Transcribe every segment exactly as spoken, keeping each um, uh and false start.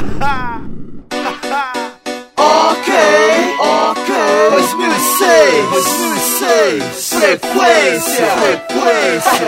Ok, ok. dois mil e seis, dois mil e seis. Frequência, frequência.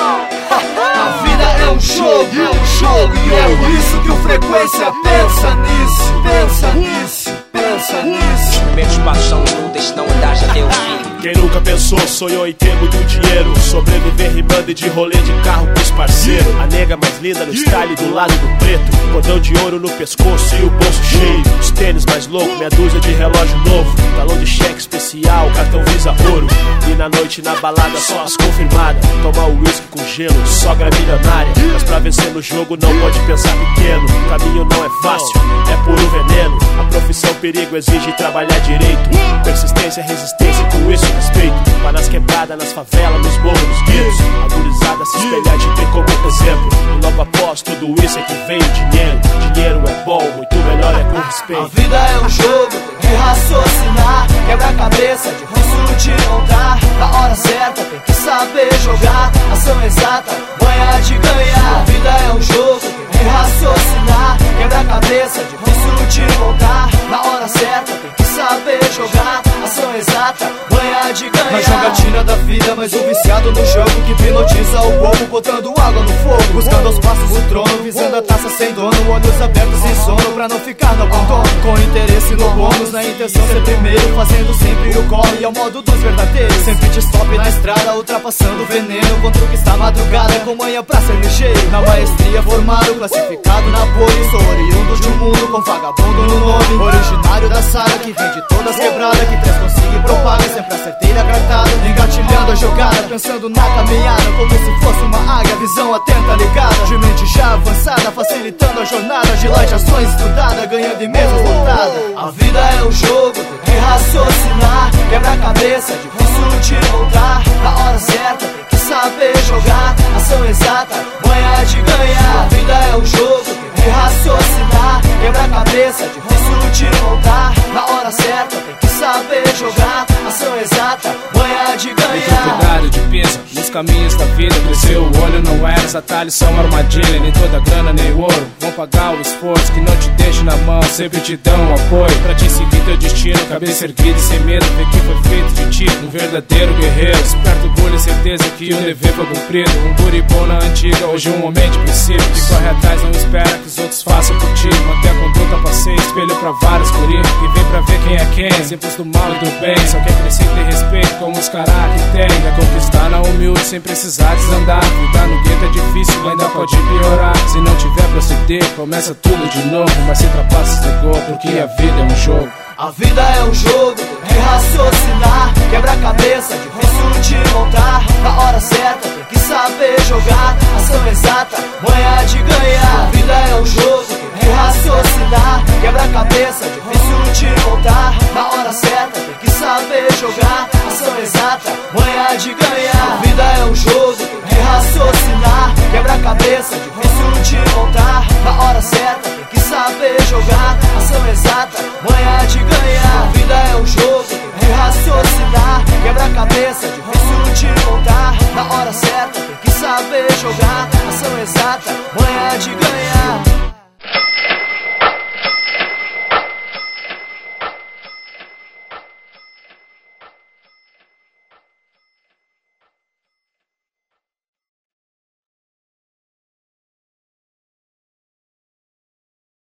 A vida é um jogo, é um jogo. E é por isso que o Frequência pensa nisso, pensa nisso, pensa nisso. Os primeiros passos são inúteis, não andares até o fim. Quem nunca pensou, sonhou em ter muito dinheiro, sobreviver rimando e de rolê de carro com os parceiros. A nega mais linda no style do lado do preto, cordão de ouro no pescoço e o bolso cheio. Os tênis mais loucos, meia dúzia de relógio novo, talão de cheque especial, cartão Visa Ouro. E na noite na balada só as confirmadas, tomar o whisky com gelo, sogra milionária. Mas pra vencer no jogo não pode pensar pequeno, o caminho não é fácil, é puro veneno. A profissão perigo exige trabalhar direito, persistência, resistência, com isso respeito. Vai nas quebradas, nas favelas, nos morros, nos guetos, a gurizada se espelhar de ter como exemplo. E logo após tudo isso é que vem o dinheiro. Dinheiro é bom, muito melhor é com respeito. A vida é um jogo, tem que raciocinar, quebra a cabeça, difícil de montar. Na hora certa tem que saber jogar, ação exata, manha de ganhar. A vida é um jogo, tem que raciocinar, quebra a cabeça, difícil de montar. Na hora certa tem que saber jogar, ação exata, manha de ganhar. Na jogatina da vida, mas o viciado no jogo que hipnotiza o povo, botando água no fogo, buscando aos passos o trono, visando a taça sem dono, olhos abertos em sono, pra não ficar no abandono. Com interesse no bônus, na intenção ser primeiro, fazendo sempre o corre ao modo dos verdadeiros. Sempre de stop na estrada, ultrapassando o veneno, contra o que está madrugada, com manhã pra ser ligeiro. Na maestria formado, classificado na pole, sou oriundo de um mundo com vagabundo no nome. Originário da saga, que vem de todas quebradas, que traz consigo e propaga, sempre acerteira cartada, engatilhando a jogada, pensando na caminhada, como se fosse uma águia, visão atenta ligada, de mente já avançada, facilitando a jornada, de light ações estudada, ganhando em mesas lotadas. A vida é um jogo, tem que raciocinar, quebra a cabeça, difícil de montar. Na hora certa tem que saber jogar, ação exata, manha de ganhar. A vida é um jogo, tem que raciocinar, quebra a cabeça, difícil de montar. Na hora certa tem que saber jogar, ação exata, manha de ganhar. Cuidado de pisa nos caminhos da vida, cresceu o olho, não era, os atalhos são armadilha. Nem toda grana nem ouro vão pagar o esforço que não te deixa na mão, sempre te dão um apoio pra te seguir teu destino, cabeça erguida e sem medo, ver que foi feito de ti um verdadeiro guerreiro. Esperto, orgulho e certeza que o dever foi cumprido, um guri bom na antiga, hoje um homem de princípio, que corre atrás, não espera que os outros façam por ti, manter a conduta, passeio, espelho pra vários guri, que vem pra ver quem é quem, exemplos do mal e do bem, só quer crescer e ter respeito como os caras que tem, quer conquistar na humilde sem precisar desandar. Vida no gueto é difícil, ainda pode piorar, se não tiver proceder, começa tudo de novo, mas sem trapaças negou, porque a vida é um jogo. A vida é um jogo, tem que raciocinar, quebra a cabeça, difícil de montar. Na hora certa tem que saber jogar, ação exata, manha de ganhar. A vida é um jogo,